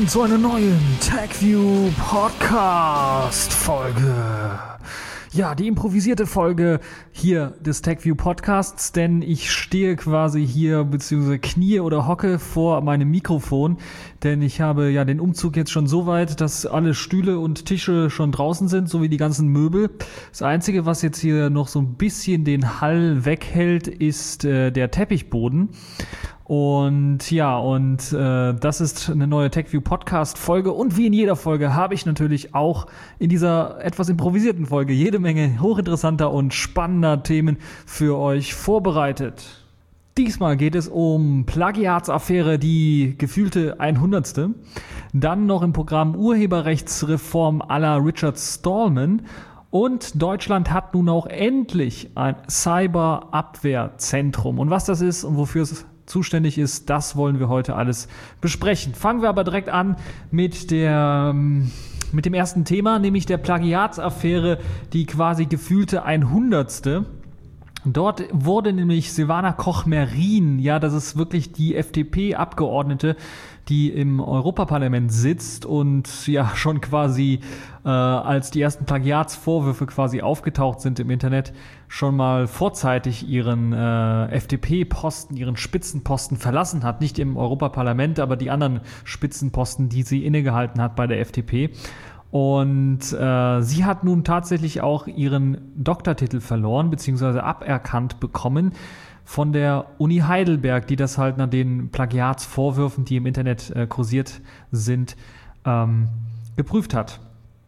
willkommen zu einer neuen TechView Podcast Folge. Ja, die improvisierte Folge hier des TechView Podcasts, denn ich stehe quasi hier bzw. knie oder hocke vor meinem Mikrofon, denn ich habe ja den Umzug jetzt schon so weit, dass alle Stühle und Tische schon draußen sind, sowie die ganzen Möbel. Das Einzige, was jetzt hier noch so ein bisschen den Hall weghält, ist der Teppichboden. Und ja, das ist eine neue TechView Podcast Folge und wie in jeder Folge habe ich natürlich auch in dieser etwas improvisierten Folge jede Menge hochinteressanter und spannender Themen für euch vorbereitet. Diesmal geht es um Plagiatsaffäre, die gefühlte 100. Dann noch im Programm Urheberrechtsreform à la Richard Stallman. Und Deutschland hat nun auch endlich ein Cyberabwehrzentrum. Und was das ist und wofür es zuständig ist, das wollen wir heute alles besprechen. Fangen wir aber direkt an mit dem ersten Thema, nämlich der Plagiatsaffäre, die quasi gefühlte 100. Dort wurde nämlich Silvana Koch-Merin, ja, das ist wirklich die FDP-Abgeordnete, die im Europaparlament sitzt und ja schon quasi, als die ersten Plagiatsvorwürfe quasi aufgetaucht sind im Internet, schon mal vorzeitig ihren FDP-Posten, ihren Spitzenposten verlassen hat. Nicht im Europaparlament, aber die anderen Spitzenposten, die sie innegehalten hat bei der FDP. Und sie hat nun tatsächlich auch ihren Doktortitel verloren, beziehungsweise aberkannt bekommen von der Uni Heidelberg, die das halt nach den Plagiatsvorwürfen, die im Internet kursiert sind, geprüft hat.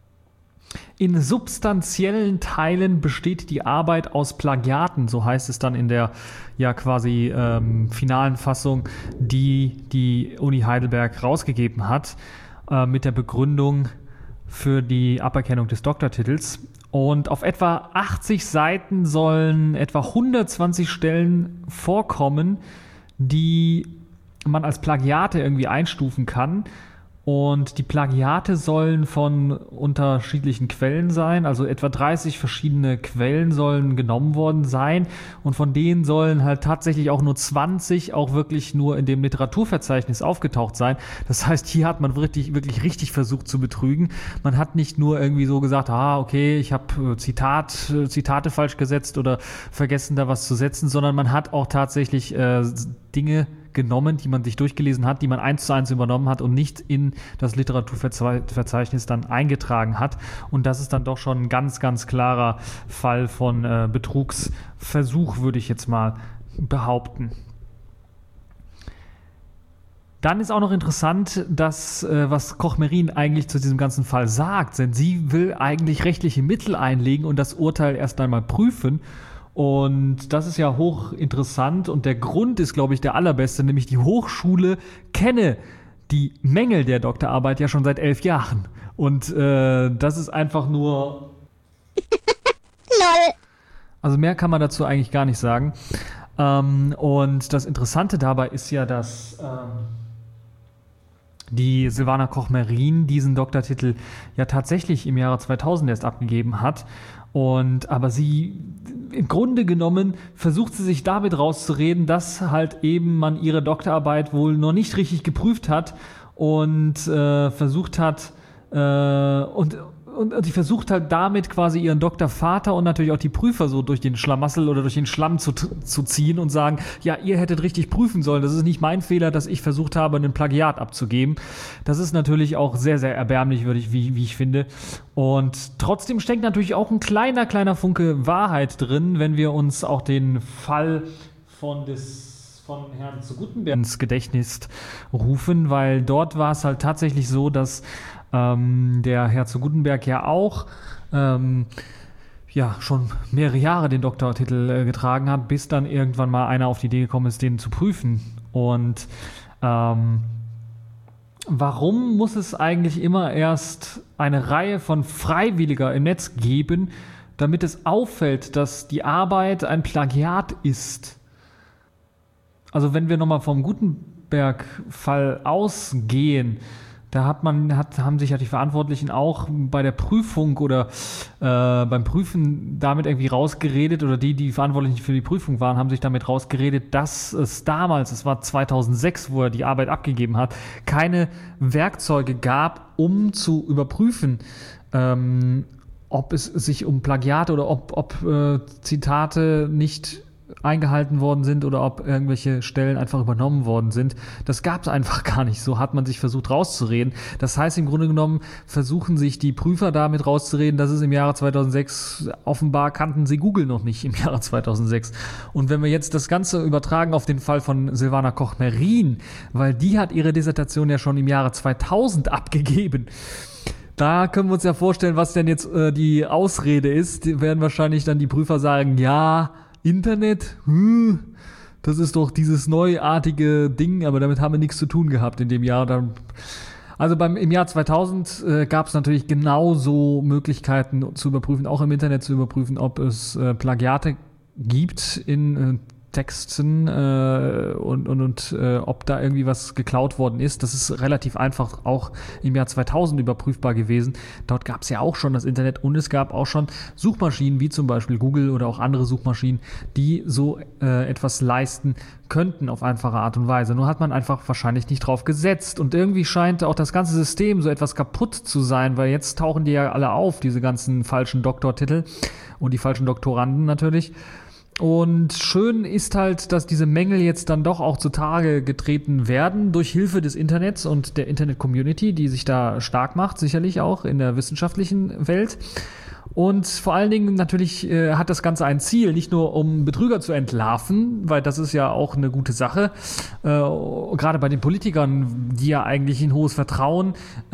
In substanziellen Teilen besteht die Arbeit aus Plagiaten, so heißt es dann in der ja quasi finalen Fassung, die die Uni Heidelberg rausgegeben hat, mit der Begründung für die Aberkennung des Doktortitels. Und auf etwa 80 Seiten sollen etwa 120 Stellen vorkommen, die man als Plagiate irgendwie einstufen kann. Und die Plagiate sollen von unterschiedlichen Quellen sein, also etwa 30 verschiedene Quellen sollen genommen worden sein und von denen sollen halt tatsächlich auch nur 20 auch wirklich nur in dem Literaturverzeichnis aufgetaucht sein. Das heißt, hier hat man wirklich richtig versucht zu betrügen. Man hat nicht nur irgendwie so gesagt, okay, ich habe Zitate falsch gesetzt oder vergessen da was zu setzen, sondern man hat auch tatsächlich Dinge genommen, die man sich durchgelesen hat, die man 1:1 übernommen hat und nicht in das Literaturverzeichnis dann eingetragen hat. Und das ist dann doch schon ein ganz, ganz klarer Fall von Betrugsversuch, würde ich jetzt mal behaupten. Dann ist auch noch interessant, dass was Koch-Merin eigentlich zu diesem ganzen Fall sagt, denn sie will eigentlich rechtliche Mittel einlegen und das Urteil erst einmal prüfen. Und das ist ja hochinteressant und der Grund ist, glaube ich, der allerbeste, nämlich die Hochschule kenne die Mängel der Doktorarbeit ja schon seit 11 Jahren. Und das ist einfach nur... LOL. Also mehr kann man dazu eigentlich gar nicht sagen. Und das Interessante dabei ist ja, dass die Silvana Koch-Merin diesen Doktortitel ja tatsächlich im Jahre 2000 erst abgegeben hat. Aber sie, im Grunde genommen, versucht sie sich damit rauszureden, dass halt eben man ihre Doktorarbeit wohl noch nicht richtig geprüft hat und versucht hat, und sie versucht halt damit quasi ihren Doktorvater und natürlich auch die Prüfer so durch den Schlamassel oder durch den Schlamm zu ziehen und sagen, ja, ihr hättet richtig prüfen sollen. Das ist nicht mein Fehler, dass ich versucht habe, einen Plagiat abzugeben. Das ist natürlich auch sehr, sehr erbärmlich, wie ich finde. Und trotzdem steckt natürlich auch ein kleiner Funke Wahrheit drin, wenn wir uns auch den Fall von Herrn zu Gutenberg ins Gedächtnis rufen, weil dort war es halt tatsächlich so, dass der Herr zu Gutenberg ja auch schon mehrere Jahre den Doktortitel getragen hat, bis dann irgendwann mal einer auf die Idee gekommen ist, den zu prüfen. Und warum muss es eigentlich immer erst eine Reihe von Freiwilliger im Netz geben, damit es auffällt, dass die Arbeit ein Plagiat ist? Also wenn wir nochmal vom Gutenberg-Fall ausgehen, Da haben sich ja die Verantwortlichen auch bei der Prüfung oder beim Prüfen damit irgendwie rausgeredet, oder die Verantwortlichen für die Prüfung waren, haben sich damit rausgeredet, dass es damals, es war 2006, wo er die Arbeit abgegeben hat, keine Werkzeuge gab, um zu überprüfen, ob es sich um Plagiate oder ob Zitate nicht eingehalten worden sind oder ob irgendwelche Stellen einfach übernommen worden sind. Das gab es einfach gar nicht. So hat man sich versucht rauszureden. Das heißt, im Grunde genommen versuchen sich die Prüfer damit rauszureden, dass es im Jahre 2006, offenbar kannten sie Google noch nicht im Jahre 2006. Und wenn wir jetzt das Ganze übertragen auf den Fall von Silvana Koch-Merin, weil die hat ihre Dissertation ja schon im Jahre 2000 abgegeben. Da können wir uns ja vorstellen, was denn jetzt die Ausrede ist. Die werden wahrscheinlich dann die Prüfer sagen, ja, Internet, das ist doch dieses neuartige Ding, aber damit haben wir nichts zu tun gehabt in dem Jahr. Also im Jahr 2000 gab es natürlich genauso Möglichkeiten zu überprüfen, auch im Internet zu überprüfen, ob es Plagiate gibt in Texten und ob da irgendwie was geklaut worden ist. Das ist relativ einfach auch im Jahr 2000 überprüfbar gewesen. Dort gab es ja auch schon das Internet und es gab auch schon Suchmaschinen wie zum Beispiel Google oder auch andere Suchmaschinen, die so etwas leisten könnten auf einfache Art und Weise. Nur hat man einfach wahrscheinlich nicht drauf gesetzt und irgendwie scheint auch das ganze System so etwas kaputt zu sein, weil jetzt tauchen die ja alle auf, diese ganzen falschen Doktortitel und die falschen Doktoranden natürlich. Und schön ist halt, dass diese Mängel jetzt dann doch auch zutage getreten werden durch Hilfe des Internets und der Internet-Community, die sich da stark macht, sicherlich auch in der wissenschaftlichen Welt. Und vor allen Dingen natürlich hat das Ganze ein Ziel, nicht nur um Betrüger zu entlarven, weil das ist ja auch eine gute Sache, gerade bei den Politikern, die ja eigentlich ein hohes Vertrauen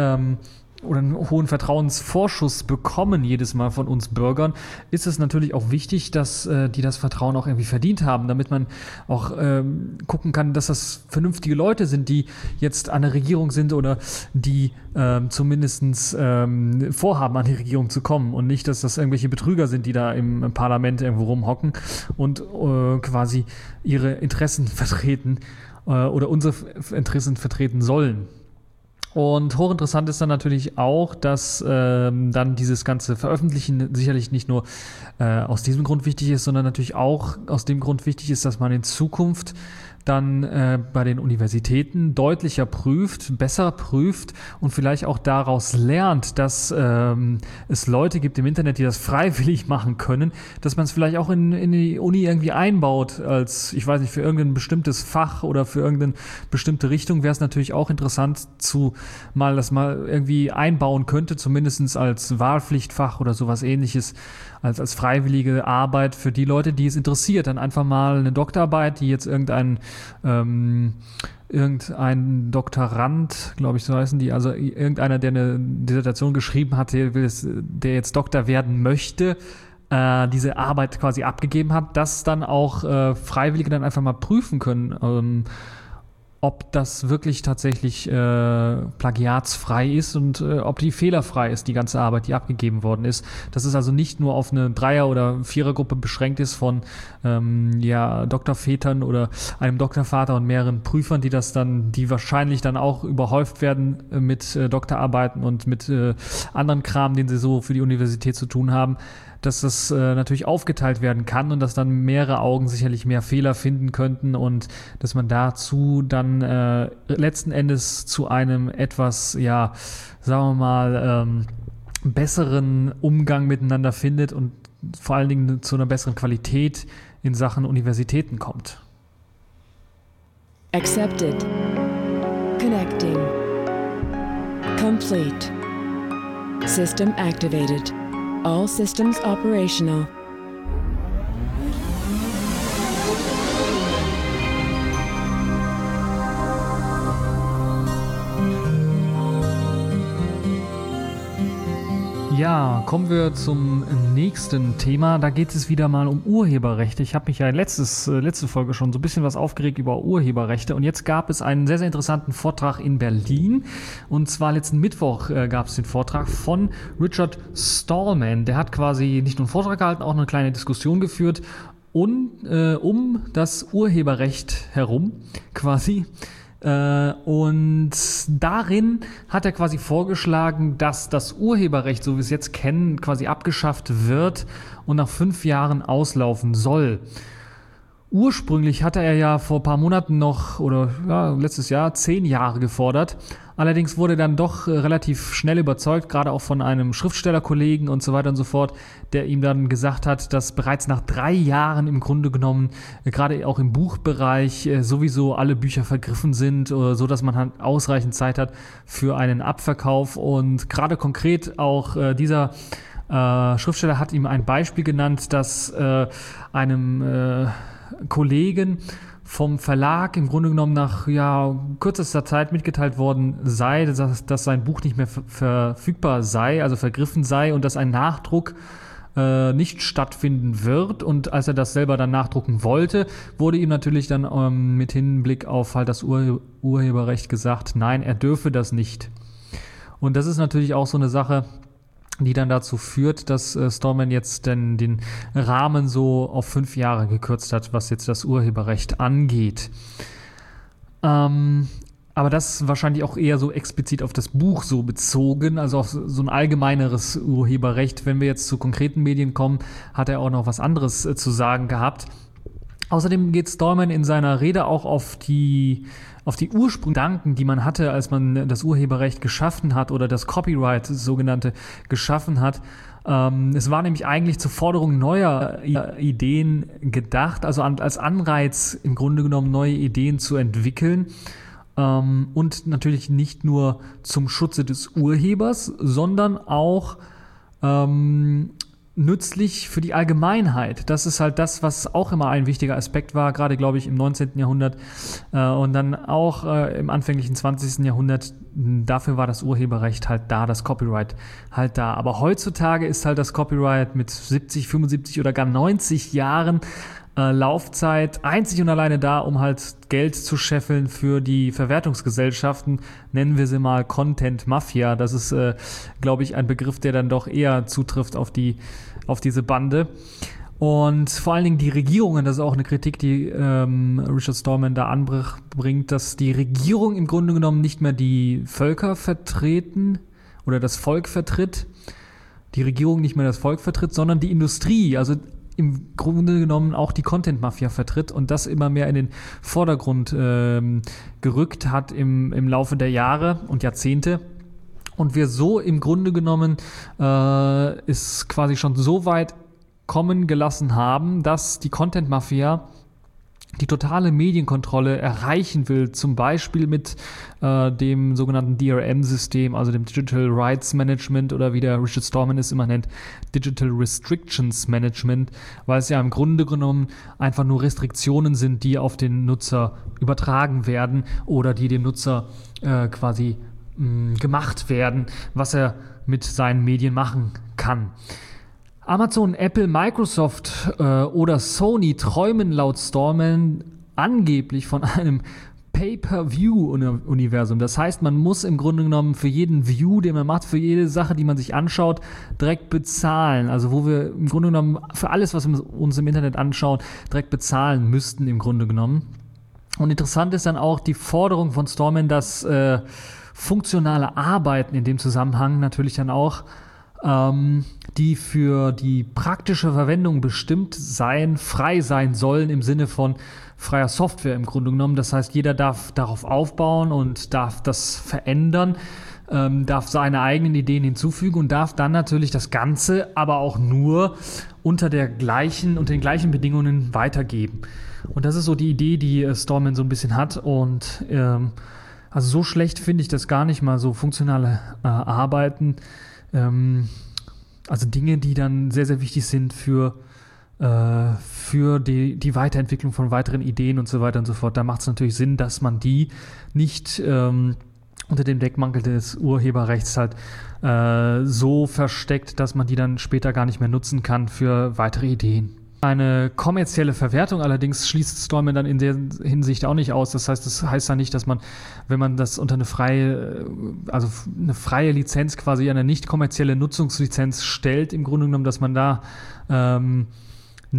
oder einen hohen Vertrauensvorschuss bekommen jedes Mal von uns Bürgern, ist es natürlich auch wichtig, dass die das Vertrauen auch irgendwie verdient haben, damit man auch gucken kann, dass das vernünftige Leute sind, die jetzt an der Regierung sind oder die zumindest vorhaben, an die Regierung zu kommen und nicht, dass das irgendwelche Betrüger sind, die da im Parlament irgendwo rumhocken und quasi ihre Interessen vertreten oder unsere Interessen vertreten sollen. Und hochinteressant ist dann natürlich auch, dass dann dieses ganze Veröffentlichen sicherlich nicht nur aus diesem Grund wichtig ist, sondern natürlich auch aus dem Grund wichtig ist, dass man in Zukunft dann bei den Universitäten deutlicher prüft, besser prüft und vielleicht auch daraus lernt, dass es Leute gibt im Internet, die das freiwillig machen können, dass man es vielleicht auch in die Uni irgendwie einbaut als, ich weiß nicht, für irgendein bestimmtes Fach oder für irgendeine bestimmte Richtung wäre es natürlich auch interessant das mal irgendwie einbauen könnte, zumindest als Wahlpflichtfach oder sowas Ähnliches, als freiwillige Arbeit für die Leute, die es interessiert. Dann einfach mal eine Doktorarbeit, die jetzt irgendein Doktorand, glaube ich, so heißen die, also irgendeiner, der eine Dissertation geschrieben hat, der jetzt Doktor werden möchte, diese Arbeit quasi abgegeben hat, dass dann auch Freiwillige dann einfach mal prüfen können, ob das wirklich tatsächlich plagiatsfrei ist und ob die fehlerfrei ist, die ganze Arbeit, die abgegeben worden ist. Dass es also nicht nur auf eine Dreier- oder Vierergruppe beschränkt ist von Doktorvätern oder einem Doktorvater und mehreren Prüfern, die wahrscheinlich dann auch überhäuft werden mit Doktorarbeiten und mit anderen Kram, den sie so für die Universität zu tun haben, dass das natürlich aufgeteilt werden kann und dass dann mehrere Augen sicherlich mehr Fehler finden könnten und dass man dazu dann letzten Endes zu einem etwas, sagen wir mal, besseren Umgang miteinander findet und vor allen Dingen zu einer besseren Qualität in Sachen Universitäten kommt. Accepted. Connecting. Complete. System activated. All systems operational. Ja, kommen wir zum nächsten Thema. Da geht es wieder mal um Urheberrechte. Ich habe mich ja letzte Folge schon so ein bisschen was aufgeregt über Urheberrechte und jetzt gab es einen sehr, sehr interessanten Vortrag in Berlin und zwar letzten Mittwoch gab es den Vortrag von Richard Stallman. Der hat quasi nicht nur einen Vortrag gehalten, auch eine kleine Diskussion geführt und um das Urheberrecht herum quasi. Und darin hat er quasi vorgeschlagen, dass das Urheberrecht, so wie wir es jetzt kennen, quasi abgeschafft wird und nach 5 Jahren auslaufen soll. Ursprünglich hatte er ja vor ein paar Monaten noch, oder ja, letztes Jahr, 10 Jahre gefordert. Allerdings wurde dann doch relativ schnell überzeugt, gerade auch von einem Schriftstellerkollegen und so weiter und so fort, der ihm dann gesagt hat, dass bereits nach 3 Jahren im Grunde genommen, gerade auch im Buchbereich, sowieso alle Bücher vergriffen sind, so dass man halt ausreichend Zeit hat für einen Abverkauf. Und gerade konkret auch dieser Schriftsteller hat ihm ein Beispiel genannt, dass einem Kollegen vom Verlag im Grunde genommen nach kürzester Zeit mitgeteilt worden sei, dass sein Buch nicht mehr verfügbar sei, also vergriffen sei und dass ein Nachdruck nicht stattfinden wird. Und als er das selber dann nachdrucken wollte, wurde ihm natürlich dann mit Hinblick auf halt das Urheberrecht gesagt, nein, er dürfe das nicht. Und das ist natürlich auch so eine Sache, die dann dazu führt, dass Stallman jetzt den Rahmen so auf 5 Jahre gekürzt hat, was jetzt das Urheberrecht angeht. Aber das wahrscheinlich auch eher so explizit auf das Buch so bezogen, also auf so ein allgemeineres Urheberrecht. Wenn wir jetzt zu konkreten Medien kommen, hat er auch noch was anderes zu sagen gehabt. Außerdem geht Stallman in seiner Rede auch auf die Ursprungsgedanken, die man hatte, als man das Urheberrecht geschaffen hat oder das Copyright, das sogenannte, geschaffen hat. Es war nämlich eigentlich zur Forderung neuer Ideen gedacht, also als Anreiz im Grunde genommen neue Ideen zu entwickeln. Und natürlich nicht nur zum Schutze des Urhebers, sondern auch nützlich für die Allgemeinheit. Das ist halt das, was auch immer ein wichtiger Aspekt war, gerade, glaube ich, im 19. Jahrhundert und dann auch im anfänglichen 20. Jahrhundert. Dafür war das Urheberrecht halt da, das Copyright halt da. Aber heutzutage ist halt das Copyright mit 70, 75 oder gar 90 Jahren Laufzeit einzig und alleine da, um halt Geld zu scheffeln für die Verwertungsgesellschaften, nennen wir sie mal Content Mafia. Das ist, glaube ich, ein Begriff, der dann doch eher zutrifft auf diese Bande. Und vor allen Dingen die Regierungen, das ist auch eine Kritik, die Richard Stallman da anbringt, dass die Regierung im Grunde genommen nicht mehr die Völker vertreten oder das Volk vertritt, die Regierung nicht mehr das Volk vertritt, sondern die Industrie, also im Grunde genommen auch die Content-Mafia vertritt und das immer mehr in den Vordergrund gerückt hat im Laufe der Jahre und Jahrzehnte. Und wir so im Grunde genommen ist quasi schon so weit kommen gelassen haben, dass die Content-Mafia die totale Medienkontrolle erreichen will, zum Beispiel mit dem sogenannten DRM-System, also dem Digital Rights Management oder wie der Richard Stallman es immer nennt, Digital Restrictions Management, weil es ja im Grunde genommen einfach nur Restriktionen sind, die auf den Nutzer übertragen werden oder die dem Nutzer quasi gemacht werden, was er mit seinen Medien machen kann. Amazon, Apple, Microsoft oder Sony träumen laut Stallman angeblich von einem Pay-per-View-Universum. Das heißt, man muss im Grunde genommen für jeden View, den man macht, für jede Sache, die man sich anschaut, direkt bezahlen. Also wo wir im Grunde genommen für alles, was wir uns im Internet anschauen, direkt bezahlen müssten im Grunde genommen. Und interessant ist dann auch die Forderung von Stallman, dass funktionale Arbeiten in dem Zusammenhang natürlich dann auch die für die praktische Verwendung bestimmt frei sein sollen im Sinne von freier Software im Grunde genommen. Das heißt, jeder darf darauf aufbauen und darf das verändern, darf seine eigenen Ideen hinzufügen und darf dann natürlich das Ganze aber auch nur unter den gleichen Bedingungen weitergeben. Und das ist so die Idee, die Stallman so ein bisschen hat und also so schlecht finde ich das gar nicht mal, so funktionale Arbeiten. Also Dinge, die dann sehr, sehr wichtig sind für die Weiterentwicklung von weiteren Ideen und so weiter und so fort. Da macht es natürlich Sinn, dass man die nicht unter dem Deckmantel des Urheberrechts halt so versteckt, dass man die dann später gar nicht mehr nutzen kann für weitere Ideen. Eine kommerzielle Verwertung allerdings schließt Stallman dann in der Hinsicht auch nicht aus. Das heißt dann nicht, dass man, wenn man das unter eine freie Lizenz, quasi eine nicht kommerzielle Nutzungslizenz stellt, im Grunde genommen, dass man da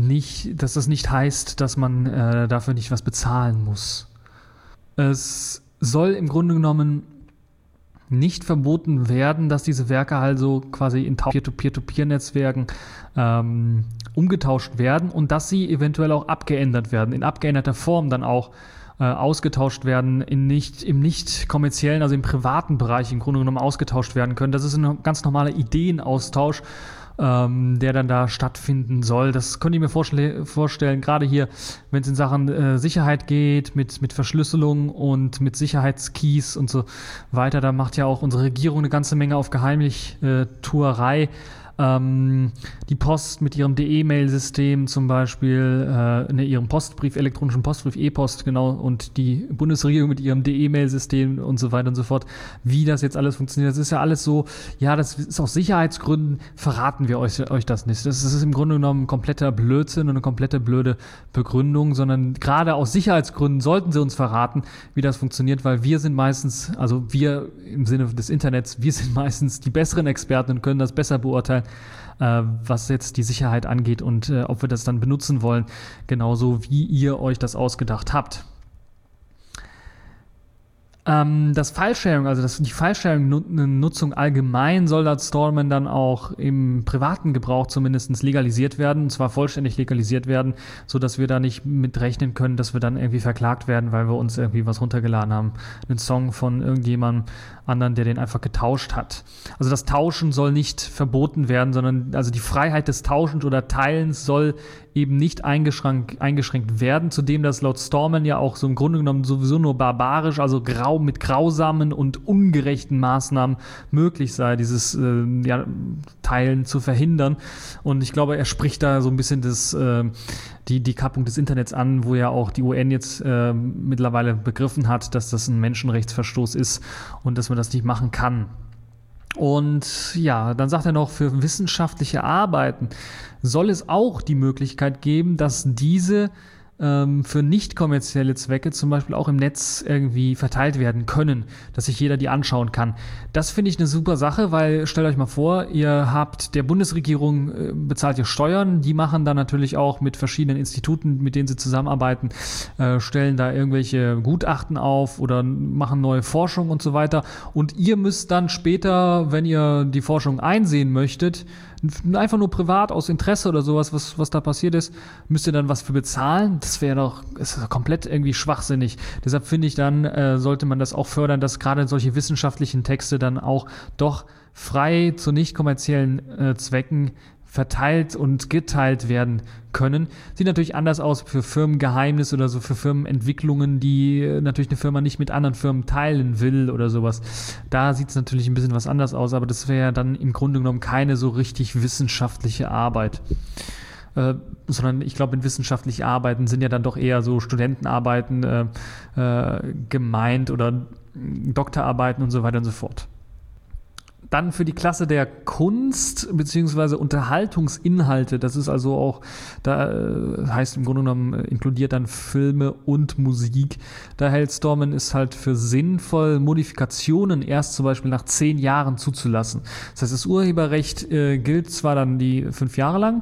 dass das nicht heißt, dass man dafür nicht was bezahlen muss. Es soll im Grunde genommen nicht verboten werden, dass diese Werke also quasi in Peer-to-Peer-Netzwerken umgetauscht werden und dass sie eventuell auch abgeändert werden, in abgeänderter Form dann auch ausgetauscht werden, im nicht kommerziellen, also im privaten Bereich im Grunde genommen ausgetauscht werden können. Das ist ein ganz normaler Ideenaustausch, der dann da stattfinden soll. Das könnt ihr mir vorstellen, gerade hier, wenn es in Sachen Sicherheit geht, mit Verschlüsselung und mit Sicherheitskeys und so weiter, da macht ja auch unsere Regierung eine ganze Menge auf Geheimtuerei. Die Post mit ihrem DE-Mail-System zum Beispiel, ihrem Postbrief, elektronischen Postbrief, E-Post, genau, und die Bundesregierung mit ihrem DE-Mail-System und so weiter und so fort, wie das jetzt alles funktioniert. Das ist ja alles so, ja, das ist aus Sicherheitsgründen, verraten wir euch das nicht. Das ist im Grunde genommen ein kompletter Blödsinn und eine komplette blöde Begründung, sondern gerade aus Sicherheitsgründen sollten sie uns verraten, wie das funktioniert, weil wir sind meistens, also wir im Sinne des Internets, wir sind meistens die besseren Experten und können das besser beurteilen, was jetzt die Sicherheit angeht und ob wir das dann benutzen wollen, genauso wie ihr euch das ausgedacht habt. Das File-Sharing, also die File-Sharing-Nutzung allgemein soll laut Stallman dann auch im privaten Gebrauch zumindest legalisiert werden, und zwar vollständig legalisiert werden, sodass wir da nicht mit rechnen können, dass wir dann irgendwie verklagt werden, weil wir uns irgendwie was runtergeladen haben. Einen Song von irgendjemandem anderen, der den einfach getauscht hat. Also das Tauschen soll nicht verboten werden, sondern also die Freiheit des Tauschens oder Teilens soll eben nicht eingeschränkt werden, zudem das laut Stallman ja auch so im Grunde genommen sowieso nur barbarisch, also mit grausamen und ungerechten Maßnahmen möglich sei, dieses Teilen zu verhindern. Und ich glaube, er spricht da so ein bisschen die Kappung des Internets an, wo ja auch die UN jetzt mittlerweile begriffen hat, dass das ein Menschenrechtsverstoß ist und dass man das nicht machen kann. Und ja, dann sagt er noch, für wissenschaftliche Arbeiten soll es auch die Möglichkeit geben, dass diese für nicht kommerzielle Zwecke zum Beispiel auch im Netz irgendwie verteilt werden können, dass sich jeder die anschauen kann. Das finde ich eine super Sache, weil stellt euch mal vor, ihr habt der Bundesregierung bezahlt ihr Steuern, die machen dann natürlich auch mit verschiedenen Instituten, mit denen sie zusammenarbeiten, stellen da irgendwelche Gutachten auf oder machen neue Forschung und so weiter, und ihr müsst dann später, wenn ihr die Forschung einsehen möchtet, einfach nur privat aus Interesse oder sowas, was da passiert ist, müsst ihr dann was für bezahlen. Das wäre doch komplett irgendwie schwachsinnig. Deshalb finde ich dann, sollte man das auch fördern, dass gerade solche wissenschaftlichen Texte dann auch doch frei zu nicht kommerziellen Zwecken verteilt und geteilt werden können. Sieht natürlich anders aus für Firmengeheimnisse oder so, für Firmenentwicklungen, die natürlich eine Firma nicht mit anderen Firmen teilen will oder sowas. Da sieht es natürlich ein bisschen was anders aus, aber das wäre dann im Grunde genommen keine so richtig wissenschaftliche Arbeit. Sondern ich glaube, in wissenschaftliche Arbeiten sind ja dann doch eher so Studentenarbeiten gemeint oder Doktorarbeiten und so weiter und so fort. Dann für die Klasse der Kunst bzw. Unterhaltungsinhalte, das ist also auch, da heißt im Grunde genommen, inkludiert dann Filme und Musik. Da hält Stallman es halt für sinnvoll, Modifikationen erst zum Beispiel nach 10 Jahren zuzulassen. Das heißt, das Urheberrecht gilt zwar dann die 5 Jahre lang,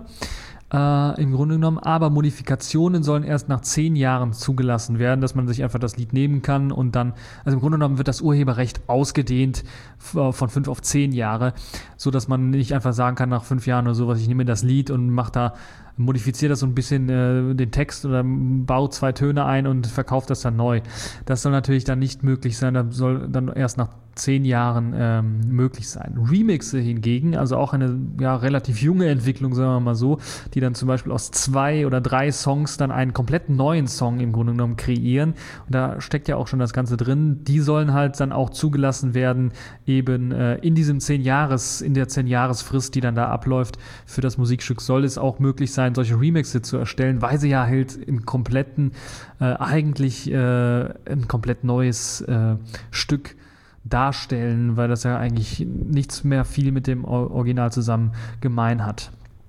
im Grunde genommen, aber Modifikationen sollen erst nach 10 Jahren zugelassen werden, dass man sich einfach das Lied nehmen kann und dann, also im Grunde genommen wird das Urheberrecht ausgedehnt von 5 auf 10 Jahre, so dass man nicht einfach sagen kann nach 5 Jahren oder sowas, ich nehme das Lied und modifiziere das so ein bisschen den Text oder baue 2 Töne ein und verkaufe das dann neu. Das soll natürlich dann nicht möglich sein, das soll dann erst nach 10 Jahren möglich sein. Remixe hingegen, also auch eine relativ junge Entwicklung, sagen wir mal so, die dann zum Beispiel aus 2 oder 3 Songs dann einen komplett neuen Song im Grunde genommen kreieren. Und da steckt ja auch schon das Ganze drin. Die sollen halt dann auch zugelassen werden, eben in der 10-Jahres-Frist, die dann da abläuft für das Musikstück, soll es auch möglich sein, solche Remixe zu erstellen, weil sie ja halt im kompletten, eigentlich ein komplett neues Stück darstellen, weil das ja eigentlich nichts mehr viel mit dem Original zusammen gemein hat.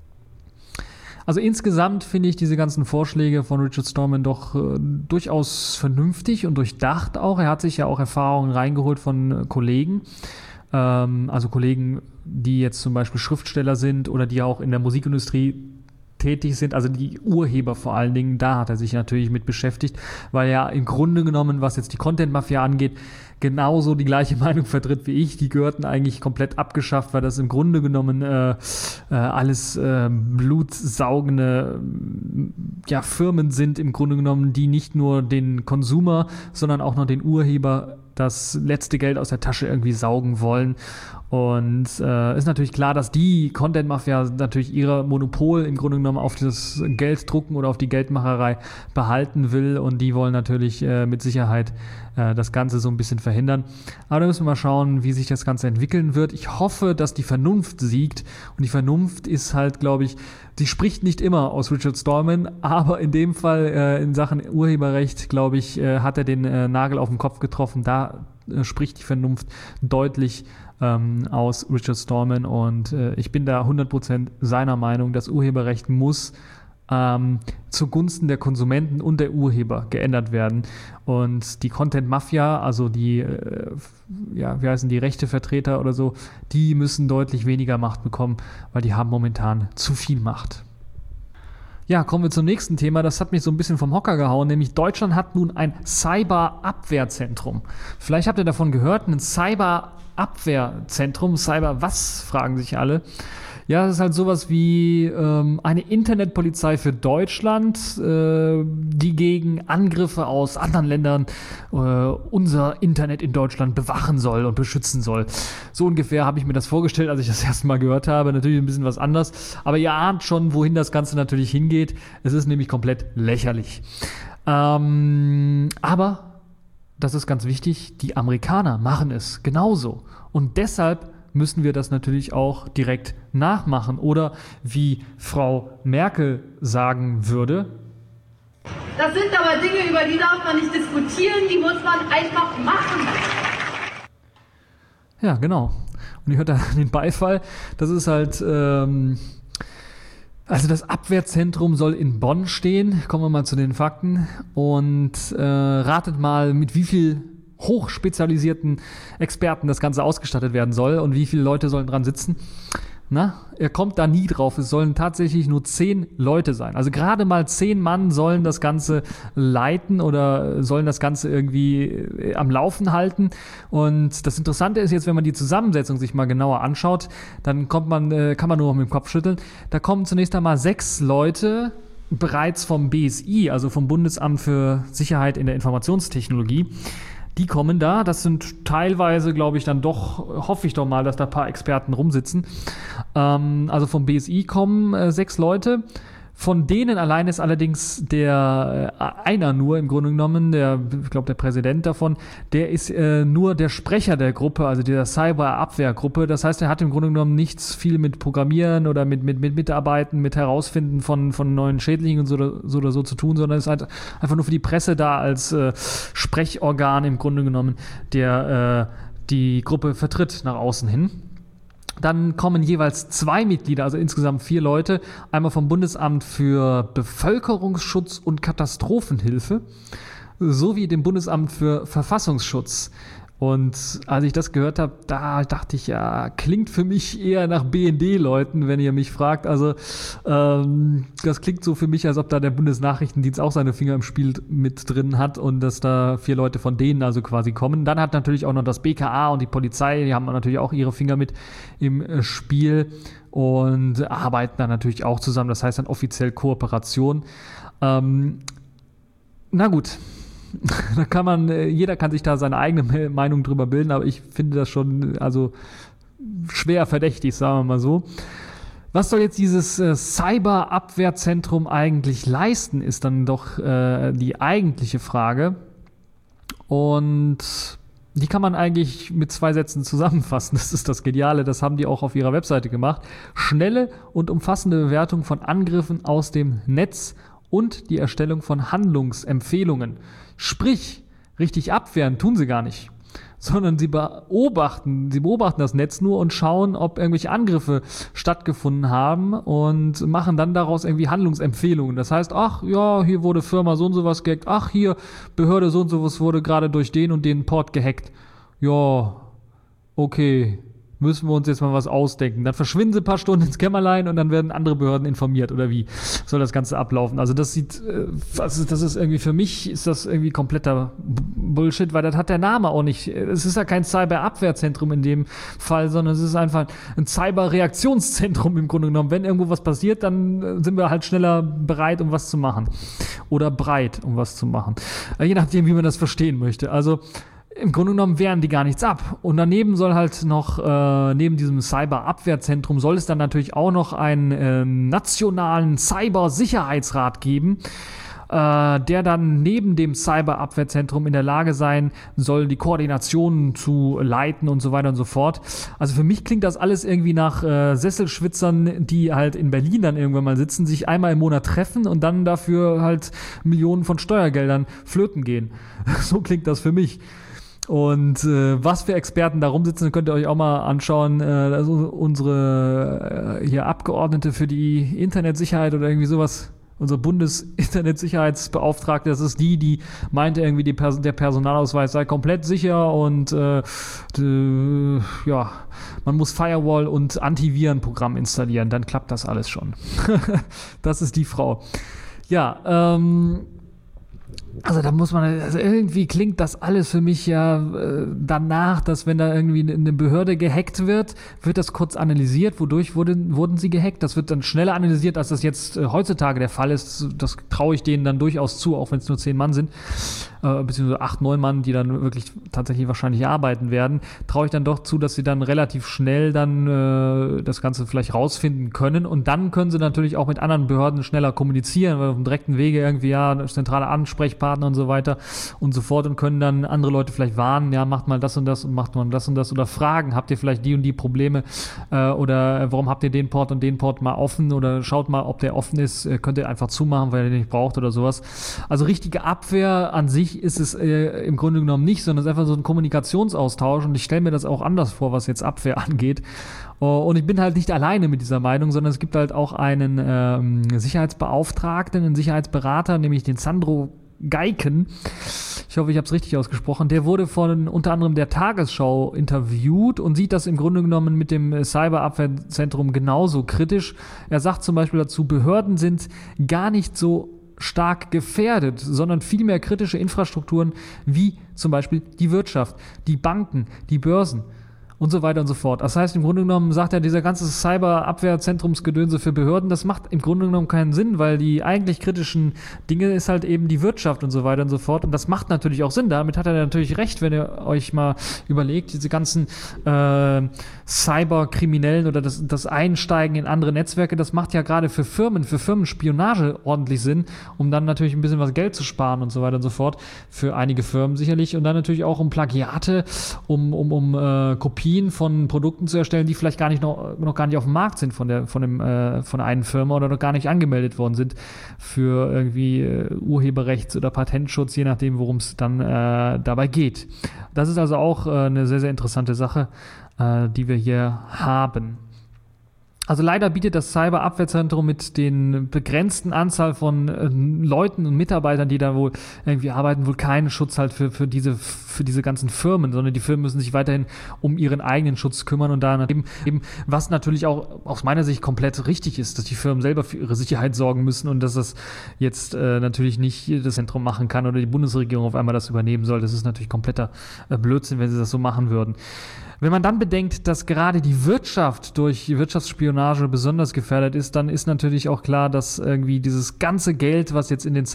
Also insgesamt finde ich diese ganzen Vorschläge von Richard Stallman doch durchaus vernünftig und durchdacht auch. Er hat sich ja auch Erfahrungen reingeholt von Kollegen, also Kollegen, die jetzt zum Beispiel Schriftsteller sind oder die auch in der Musikindustrie tätig sind, also die Urheber vor allen Dingen, da hat er sich natürlich mit beschäftigt, weil er im Grunde genommen, was jetzt die Content-Mafia angeht, genauso die gleiche Meinung vertritt wie ich. Die gehörten eigentlich komplett abgeschafft, weil das im Grunde genommen alles blutsaugende Firmen sind, im Grunde genommen, die nicht nur den Konsumer, sondern auch noch den Urheber das letzte Geld aus der Tasche irgendwie saugen wollen. Und ist natürlich klar, dass die Content-Mafia natürlich ihre Monopol im Grunde genommen auf das Gelddrucken oder auf die Geldmacherei behalten will, und die wollen natürlich mit Sicherheit das Ganze so ein bisschen verhindern. Aber da müssen wir mal schauen, wie sich das Ganze entwickeln wird. Ich hoffe, dass die Vernunft siegt, und die Vernunft ist halt, glaube ich, sie spricht nicht immer aus Richard Stallman, aber in dem Fall in Sachen Urheberrecht, glaube ich, hat er den Nagel auf den Kopf getroffen. Da spricht die Vernunft deutlich aus Richard Stallman, und ich bin da 100% seiner Meinung. Das Urheberrecht muss zugunsten der Konsumenten und der Urheber geändert werden, und die Content Mafia, also die wie heißen die, Rechtevertreter oder so, die müssen deutlich weniger Macht bekommen, weil die haben momentan zu viel Macht. Ja, kommen wir zum nächsten Thema. Das hat mich so ein bisschen vom Hocker gehauen, nämlich Deutschland hat nun ein Cyberabwehrzentrum. Vielleicht habt ihr davon gehört, ein Cyberabwehrzentrum. Cyber was, fragen sich alle. Ja, das ist halt sowas wie eine Internetpolizei für Deutschland, die gegen Angriffe aus anderen Ländern unser Internet in Deutschland bewachen soll und beschützen soll. So ungefähr habe ich mir das vorgestellt, als ich das erste Mal gehört habe. Natürlich ein bisschen was anders, aber ihr ahnt schon, wohin das Ganze natürlich hingeht. Es ist nämlich komplett lächerlich. Aber, das ist ganz wichtig, die Amerikaner machen es genauso. Und deshalb müssen wir das natürlich auch direkt nachmachen. Oder wie Frau Merkel sagen würde: Das sind aber Dinge, über die darf man nicht diskutieren, die muss man einfach machen. Ja, genau. Und ihr hört da den Beifall. Das ist halt, also das Abwehrzentrum soll in Bonn stehen. Kommen wir mal zu den Fakten. Und ratet mal, mit wie viel hochspezialisierten Experten das Ganze ausgestattet werden soll und wie viele Leute sollen dran sitzen. Na, er kommt da nie drauf. Es sollen tatsächlich nur 10 Leute sein. Also gerade mal 10 Mann sollen das Ganze leiten oder sollen das Ganze irgendwie am Laufen halten. Und das Interessante ist jetzt, wenn man die Zusammensetzung sich mal genauer anschaut, dann kann man nur mit dem Kopf schütteln. Da kommen zunächst einmal 6 Leute bereits vom BSI, also vom Bundesamt für Sicherheit in der Informationstechnologie. Die kommen da, das sind teilweise, glaube ich, dann doch, hoffe ich doch mal, dass da ein paar Experten rumsitzen. Also vom BSI kommen 6 Leute. Von denen allein ist allerdings einer nur im Grunde genommen, ich glaube der Präsident davon, der ist nur der Sprecher der Gruppe, also der Cyberabwehrgruppe. Das heißt, er hat im Grunde genommen nichts viel mit Programmieren oder mit Mitarbeiten, mit Herausfinden von neuen Schädlingen und so zu tun, sondern ist halt einfach nur für die Presse da als Sprechorgan im Grunde genommen, der die Gruppe vertritt nach außen hin. Dann kommen jeweils 2 Mitglieder, also insgesamt 4 Leute, einmal vom Bundesamt für Bevölkerungsschutz und Katastrophenhilfe sowie dem Bundesamt für Verfassungsschutz. Und als ich das gehört habe, da dachte ich, ja, klingt für mich eher nach BND-Leuten, wenn ihr mich fragt. Also das klingt so für mich, als ob da der Bundesnachrichtendienst auch seine Finger im Spiel mit drin hat und dass da 4 Leute von denen also quasi kommen. Dann hat natürlich auch noch das BKA und die Polizei, die haben natürlich auch ihre Finger mit im Spiel und arbeiten dann natürlich auch zusammen. Das heißt dann offiziell Kooperation. Na gut. Da jeder kann sich da seine eigene Meinung drüber bilden, aber ich finde das schon schwer verdächtig, sagen wir mal so. Was soll jetzt dieses Cyberabwehrzentrum eigentlich leisten, ist dann doch die eigentliche Frage. Und die kann man eigentlich mit 2 Sätzen zusammenfassen. Das ist das Geniale, das haben die auch auf ihrer Webseite gemacht. Schnelle und umfassende Bewertung von Angriffen aus dem Netz und die Erstellung von Handlungsempfehlungen. Sprich, richtig abwehren tun sie gar nicht, sondern sie beobachten das Netz nur und schauen, ob irgendwelche Angriffe stattgefunden haben und machen dann daraus irgendwie Handlungsempfehlungen. Das heißt, ach ja, hier wurde Firma so und so was gehackt, ach hier, Behörde so und so was wurde gerade durch den und den Port gehackt. Ja, okay, müssen wir uns jetzt mal was ausdenken. Dann verschwinden sie ein paar Stunden ins Kämmerlein und dann werden andere Behörden informiert, oder wie soll das Ganze ablaufen? Also das ist irgendwie, für mich ist das irgendwie kompletter Bullshit, weil das hat der Name auch nicht. Es ist ja kein Cyberabwehrzentrum in dem Fall, sondern es ist einfach ein Cyberreaktionszentrum im Grunde genommen. Wenn irgendwo was passiert, dann sind wir halt schneller bereit, um was zu machen. Oder breit, um was zu machen. Je nachdem, wie man das verstehen möchte. Also im Grunde genommen wehren die gar nichts ab. Und daneben soll halt noch, neben diesem Cyberabwehrzentrum soll es dann natürlich auch noch einen nationalen Cybersicherheitsrat geben, der dann neben dem Cyberabwehrzentrum in der Lage sein soll, die Koordination zu leiten und so weiter und so fort. Also für mich klingt das alles irgendwie nach Sesselschwitzern, die halt in Berlin dann irgendwann mal sitzen, sich einmal im Monat treffen und dann dafür halt Millionen von Steuergeldern flöten gehen. So klingt das für mich. Und was für Experten da rumsitzen, könnt ihr euch auch mal anschauen. Also unsere hier Abgeordnete für die Internetsicherheit oder irgendwie sowas, unsere Bundesinternetsicherheitsbeauftragte, das ist die meinte irgendwie, der Personalausweis sei komplett sicher und man muss Firewall und Antivirenprogramm installieren, dann klappt das alles schon. Das ist die Frau. Ja, also da muss man, also irgendwie klingt das alles für mich ja danach, dass wenn da irgendwie eine Behörde gehackt wird das kurz analysiert, wodurch wurden sie gehackt. Das wird dann schneller analysiert, als das jetzt heutzutage der Fall ist. Das traue ich denen dann durchaus zu, auch wenn es nur 10 Mann sind, beziehungsweise 8, 9 Mann, die dann wirklich tatsächlich wahrscheinlich arbeiten werden, traue ich dann doch zu, dass sie dann relativ schnell dann das Ganze vielleicht rausfinden können und dann können sie natürlich auch mit anderen Behörden schneller kommunizieren, weil auf dem direkten Wege irgendwie zentrale Ansprechpartner und so weiter und so fort und können dann andere Leute vielleicht warnen, ja, macht mal das und das und macht mal das und das oder fragen, habt ihr vielleicht die und die Probleme oder warum habt ihr den Port und den Port mal offen oder schaut mal, ob der offen ist, könnt ihr einfach zumachen, weil ihr den nicht braucht oder sowas. Also richtige Abwehr an sich ist es im Grunde genommen nicht, sondern es ist einfach so ein Kommunikationsaustausch und ich stelle mir das auch anders vor, was jetzt Abwehr angeht. Und ich bin halt nicht alleine mit dieser Meinung, sondern es gibt halt auch einen Sicherheitsbeauftragten, einen Sicherheitsberater, nämlich den Sandro Geiken. Ich hoffe, ich habe es richtig ausgesprochen. Der wurde von unter anderem der Tagesschau interviewt und sieht das im Grunde genommen mit dem Cyberabwehrzentrum genauso kritisch. Er sagt zum Beispiel dazu, Behörden sind gar nicht so stark gefährdet, sondern vielmehr kritische Infrastrukturen wie zum Beispiel die Wirtschaft, die Banken, die Börsen und so weiter und so fort. Das heißt, im Grunde genommen sagt er, dieser ganze Cyber-Abwehrzentrumsgedönse für Behörden, das macht im Grunde genommen keinen Sinn, weil die eigentlich kritischen Dinge ist halt eben die Wirtschaft und so weiter und so fort. Und das macht natürlich auch Sinn. Damit hat er natürlich recht, wenn ihr euch mal überlegt, diese ganzen Cyberkriminellen oder das Einsteigen in andere Netzwerke, das macht ja gerade für Firmenspionage ordentlich Sinn, um dann natürlich ein bisschen was Geld zu sparen und so weiter und so fort. Für einige Firmen sicherlich. Und dann natürlich auch um Plagiate, um Kopien von Produkten zu erstellen, die vielleicht noch gar nicht auf dem Markt sind von einer Firma oder noch gar nicht angemeldet worden sind für irgendwie Urheberrechts- oder Patentschutz, je nachdem, worum es dann dabei geht. Das ist also auch eine sehr, sehr interessante Sache, die wir hier haben. Also leider bietet das Cyberabwehrzentrum mit den begrenzten Anzahl von Leuten und Mitarbeitern, die da wohl irgendwie arbeiten, wohl keinen Schutz halt für diese ganzen Firmen, sondern die Firmen müssen sich weiterhin um ihren eigenen Schutz kümmern und da eben, was natürlich auch aus meiner Sicht komplett richtig ist, dass die Firmen selber für ihre Sicherheit sorgen müssen und dass das jetzt natürlich nicht das Zentrum machen kann oder die Bundesregierung auf einmal das übernehmen soll. Das ist natürlich kompletter Blödsinn, wenn sie das so machen würden. Wenn man dann bedenkt, dass gerade die Wirtschaft durch Wirtschaftsspionage besonders gefährdet ist, dann ist natürlich auch klar, dass irgendwie dieses ganze Geld, was jetzt in den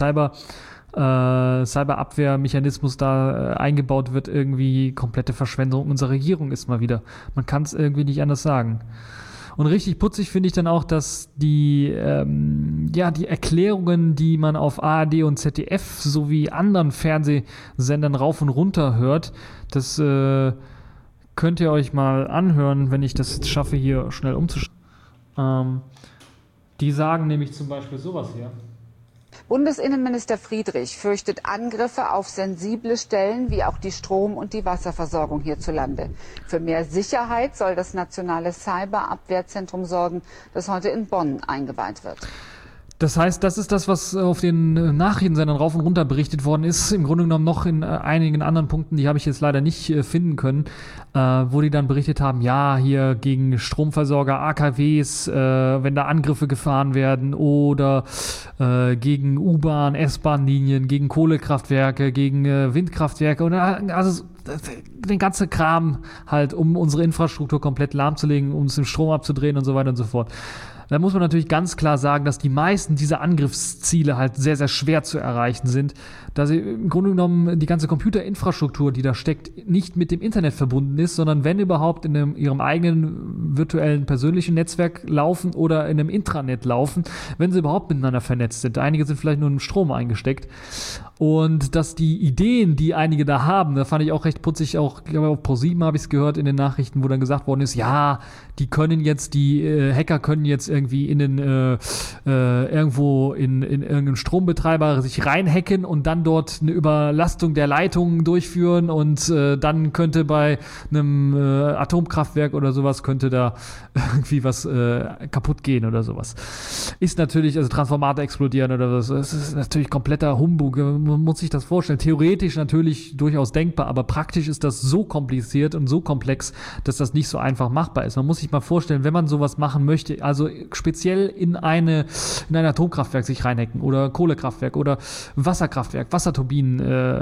Cyberabwehrmechanismus da eingebaut wird, irgendwie komplette Verschwendung unserer Regierung ist mal wieder. Man kann es irgendwie nicht anders sagen. Und richtig putzig finde ich dann auch, dass die Erklärungen, die man auf ARD und ZDF sowie anderen Fernsehsendern rauf und runter hört, das könnt ihr euch mal anhören, wenn ich das schaffe, hier schnell umzuschreiben. Die sagen nämlich zum Beispiel sowas hier. Bundesinnenminister Friedrich fürchtet Angriffe auf sensible Stellen wie auch die Strom- und die Wasserversorgung hierzulande. Für mehr Sicherheit soll das nationale Cyberabwehrzentrum sorgen, das heute in Bonn eingeweiht wird. Das heißt, das ist das, was auf den Nachrichtensendern rauf und runter berichtet worden ist. Im Grunde genommen noch in einigen anderen Punkten, die habe ich jetzt leider nicht finden können, wo die dann berichtet haben, ja, hier gegen Stromversorger, AKWs, wenn da Angriffe gefahren werden oder gegen U-Bahn, S-Bahn-Linien, gegen Kohlekraftwerke, gegen Windkraftwerke und also den ganzen Kram halt, um unsere Infrastruktur komplett lahmzulegen, um uns den Strom abzudrehen und so weiter und so fort. Da muss man natürlich ganz klar sagen, dass die meisten dieser Angriffsziele halt sehr, sehr schwer zu erreichen sind, da sie im Grunde genommen die ganze Computerinfrastruktur, die da steckt, nicht mit dem Internet verbunden ist, sondern wenn überhaupt in ihrem eigenen virtuellen persönlichen Netzwerk laufen oder in einem Intranet laufen, wenn sie überhaupt miteinander vernetzt sind. Einige sind vielleicht nur im Strom eingesteckt. Und dass die Ideen, die einige da haben, da fand ich auch recht putzig, auch, ich glaube, auf Pro7 habe ich es gehört in den Nachrichten, wo dann gesagt worden ist, ja, die Hacker können jetzt irgendwie irgendwo in irgendeinen Strombetreiber sich reinhacken und dann dort eine Überlastung der Leitungen durchführen und dann könnte bei einem Atomkraftwerk oder sowas könnte da irgendwie was kaputt gehen oder sowas. Ist natürlich, also Transformator explodieren oder was, das ist natürlich kompletter Humbug. Man muss sich das vorstellen. Theoretisch natürlich durchaus denkbar, aber praktisch ist das so kompliziert und so komplex, dass das nicht so einfach machbar ist. Man muss sich mal vorstellen, wenn man sowas machen möchte, also speziell in ein Atomkraftwerk sich reinhacken oder Kohlekraftwerk oder Wasserkraftwerk, Wasserturbinen,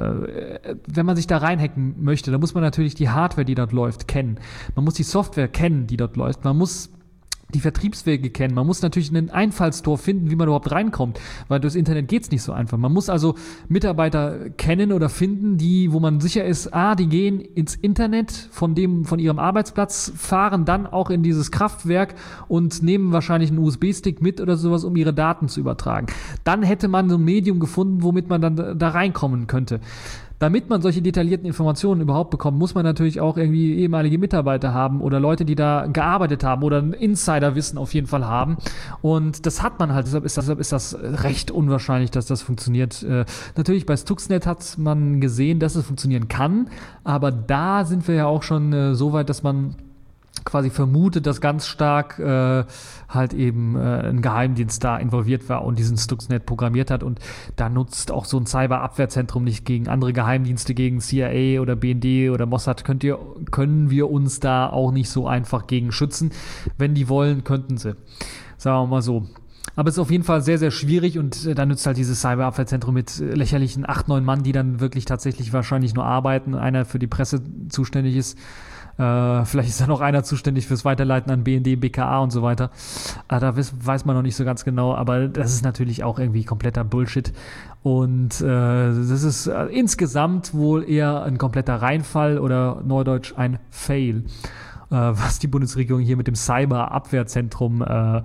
wenn man sich da reinhacken möchte, dann muss man natürlich die Hardware, die dort läuft, kennen. Man muss die Software kennen, die dort läuft. Man muss die Vertriebswege kennen. Man muss natürlich einen Einfallstor finden, wie man überhaupt reinkommt, weil durchs Internet geht's nicht so einfach. Man muss also Mitarbeiter kennen oder finden, wo man sicher ist, die gehen ins Internet von ihrem Arbeitsplatz, fahren dann auch in dieses Kraftwerk und nehmen wahrscheinlich einen USB-Stick mit oder sowas, um ihre Daten zu übertragen. Dann hätte man so ein Medium gefunden, womit man dann da reinkommen könnte. Damit man solche detaillierten Informationen überhaupt bekommt, muss man natürlich auch irgendwie ehemalige Mitarbeiter haben oder Leute, die da gearbeitet haben oder ein Insiderwissen auf jeden Fall haben. Und das hat man halt, deshalb ist das recht unwahrscheinlich, dass das funktioniert. Natürlich bei Stuxnet hat man gesehen, dass es funktionieren kann, aber da sind wir ja auch schon so weit, dass man quasi vermutet, dass ganz stark halt eben ein Geheimdienst da involviert war und diesen Stuxnet programmiert hat, und da nutzt auch so ein Cyberabwehrzentrum nicht gegen andere Geheimdienste, gegen CIA oder BND oder Mossad, können wir uns da auch nicht so einfach gegen schützen. Wenn die wollen, könnten sie. Sagen wir mal so. Aber es ist auf jeden Fall sehr, sehr schwierig, und da nützt halt dieses Cyberabwehrzentrum mit lächerlichen 8-9 Mann, die dann wirklich tatsächlich wahrscheinlich nur arbeiten, einer für die Presse zuständig ist. Vielleicht ist da noch einer zuständig fürs Weiterleiten an BND, BKA und so weiter. Da weiß man noch nicht so ganz genau, aber das ist natürlich auch irgendwie kompletter Bullshit. Und das ist insgesamt wohl eher ein kompletter Reinfall oder neudeutsch ein Fail, was die Bundesregierung hier mit dem Cyberabwehrzentrum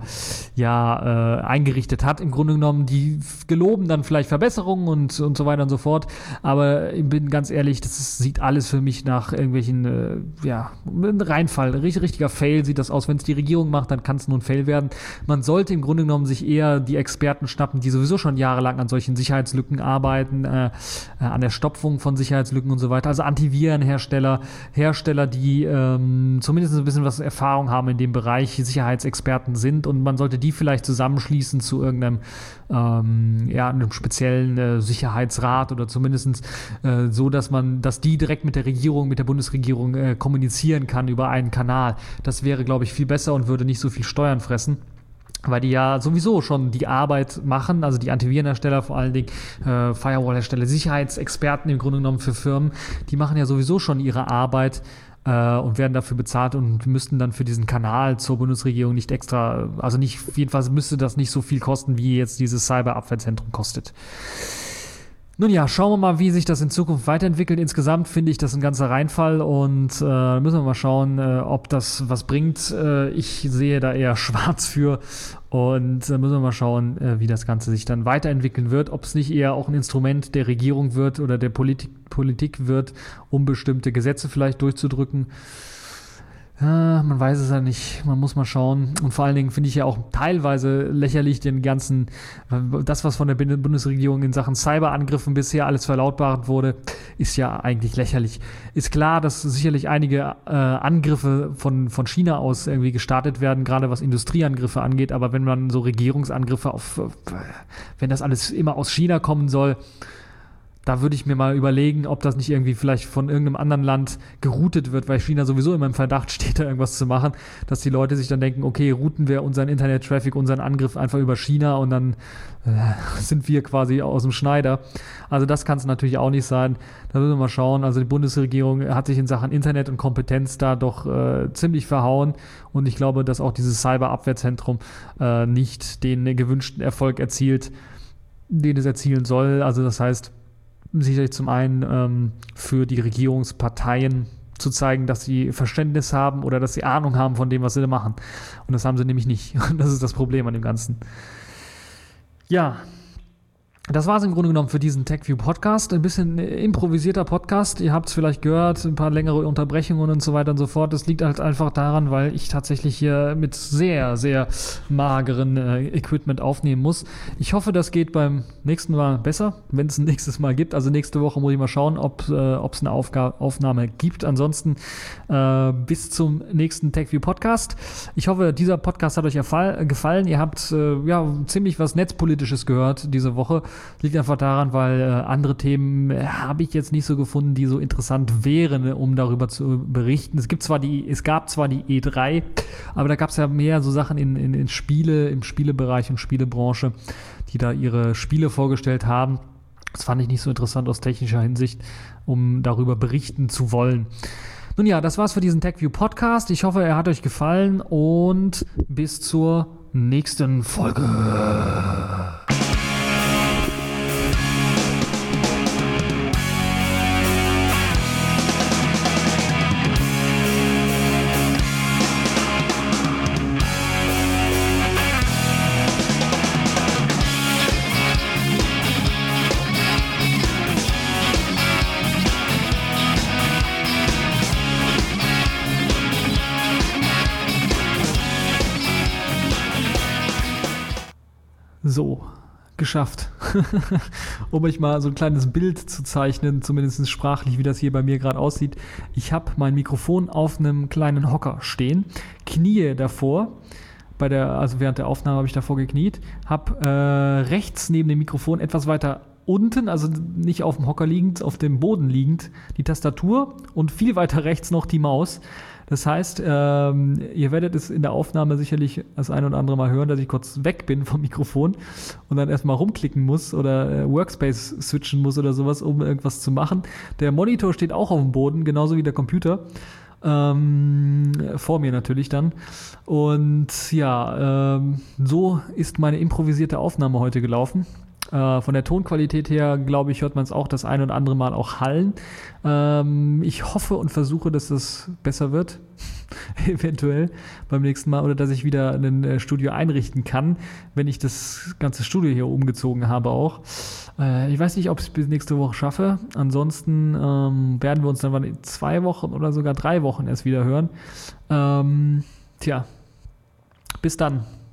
eingerichtet hat. Im Grunde genommen, die geloben dann vielleicht Verbesserungen und so weiter und so fort, aber ich bin ganz ehrlich, sieht alles für mich nach irgendwelchen, ein Reinfall, ein richtiger Fail sieht das aus. Wenn es die Regierung macht, dann kann es nur ein Fail werden. Man sollte im Grunde genommen sich eher die Experten schnappen, die sowieso schon jahrelang an solchen Sicherheitslücken arbeiten, an der Stopfung von Sicherheitslücken und so weiter. Also Antivirenhersteller, die zumindest ein bisschen was Erfahrung haben in dem Bereich, Sicherheitsexperten sind, und man sollte die vielleicht zusammenschließen zu irgendeinem einem speziellen Sicherheitsrat oder zumindest so, dass die direkt mit der Regierung, mit der Bundesregierung kommunizieren kann über einen Kanal. Das wäre, glaube ich, viel besser und würde nicht so viel Steuern fressen, weil die ja sowieso schon die Arbeit machen, also die Antivirenhersteller, vor allen Dingen Firewall-Hersteller, Sicherheitsexperten im Grunde genommen für Firmen, die machen ja sowieso schon ihre Arbeit und werden dafür bezahlt und müssten dann für diesen Kanal zur Bundesregierung nicht extra, also nicht, jedenfalls müsste das nicht so viel kosten, wie jetzt dieses Cyberabwehrzentrum kostet. Nun ja, schauen wir mal, wie sich das in Zukunft weiterentwickelt. Insgesamt finde ich das ein ganzer Reinfall, und müssen wir mal schauen, ob das was bringt. Ich sehe da eher schwarz für, und müssen wir mal schauen, wie das Ganze sich dann weiterentwickeln wird. Ob es nicht eher auch ein Instrument der Regierung wird oder der Politik wird, um bestimmte Gesetze vielleicht durchzudrücken. Ja, man weiß es ja nicht, man muss mal schauen. Und vor allen Dingen finde ich ja auch teilweise lächerlich das, was von der Bundesregierung in Sachen Cyberangriffen bisher alles verlautbart wurde, ist ja eigentlich lächerlich. Ist klar, dass sicherlich einige Angriffe von China aus irgendwie gestartet werden, gerade was Industrieangriffe angeht, aber wenn man so Regierungsangriffe wenn das alles immer aus China kommen soll, da würde ich mir mal überlegen, ob das nicht irgendwie vielleicht von irgendeinem anderen Land geroutet wird, weil China sowieso immer im Verdacht steht, da irgendwas zu machen, dass die Leute sich dann denken, okay, routen wir unseren Internet-Traffic, unseren Angriff einfach über China und dann sind wir quasi aus dem Schneider. Also das kann es natürlich auch nicht sein. Da müssen wir mal schauen. Also die Bundesregierung hat sich in Sachen Internet und Kompetenz da doch ziemlich verhauen und ich glaube, dass auch dieses Cyberabwehrzentrum nicht den gewünschten Erfolg erzielt, den es erzielen soll. Also das heißt, sicherlich zum einen für die Regierungsparteien zu zeigen, dass sie Verständnis haben oder dass sie Ahnung haben von dem, was sie da machen. Und das haben sie nämlich nicht. Und das ist das Problem an dem Ganzen. Ja, das war es im Grunde genommen für diesen TechView-Podcast. Ein bisschen improvisierter Podcast. Ihr habt es vielleicht gehört, ein paar längere Unterbrechungen und so weiter und so fort. Das liegt halt einfach daran, weil ich tatsächlich hier mit sehr, sehr mageren Equipment aufnehmen muss. Ich hoffe, das geht beim nächsten Mal besser, wenn es ein nächstes Mal gibt. Also nächste Woche muss ich mal schauen, ob es eine Aufnahme gibt. Ansonsten bis zum nächsten TechView-Podcast. Ich hoffe, dieser Podcast hat euch gefallen. Ihr habt ziemlich was Netzpolitisches gehört diese Woche. Liegt einfach daran, weil andere Themen habe ich jetzt nicht so gefunden, die so interessant wären, um darüber zu berichten. Es gab zwar die E3, aber da gab es ja mehr so Sachen in Spiele, im Spielebereich und Spielebranche, die da ihre Spiele vorgestellt haben. Das fand ich nicht so interessant aus technischer Hinsicht, um darüber berichten zu wollen. Nun ja, das war's für diesen TechView-Podcast. Ich hoffe, er hat euch gefallen und bis zur nächsten Folge. So, geschafft. Um euch mal so ein kleines Bild zu zeichnen, zumindest sprachlich, wie das hier bei mir gerade aussieht. Ich habe mein Mikrofon auf einem kleinen Hocker stehen, knie davor. Während der Aufnahme habe ich davor gekniet, habe rechts neben dem Mikrofon etwas weiter unten, also nicht auf dem Hocker liegend, auf dem Boden liegend, die Tastatur und viel weiter rechts noch die Maus. Das heißt, ihr werdet es in der Aufnahme sicherlich das ein oder andere Mal hören, dass ich kurz weg bin vom Mikrofon und dann erstmal rumklicken muss oder Workspace switchen muss oder sowas, um irgendwas zu machen. Der Monitor steht auch auf dem Boden, genauso wie der Computer. Vor mir natürlich dann. Und ja, so ist meine improvisierte Aufnahme heute gelaufen. Von der Tonqualität her, glaube ich, hört man es auch das ein oder andere Mal auch hallen. Ich hoffe und versuche, dass das besser wird, eventuell beim nächsten Mal, oder dass ich wieder ein Studio einrichten kann, wenn ich das ganze Studio hier umgezogen habe auch. Ich weiß nicht, ob ich es bis nächste Woche schaffe. Ansonsten werden wir uns dann in 2 Wochen oder sogar 3 Wochen erst wieder hören. Bis dann.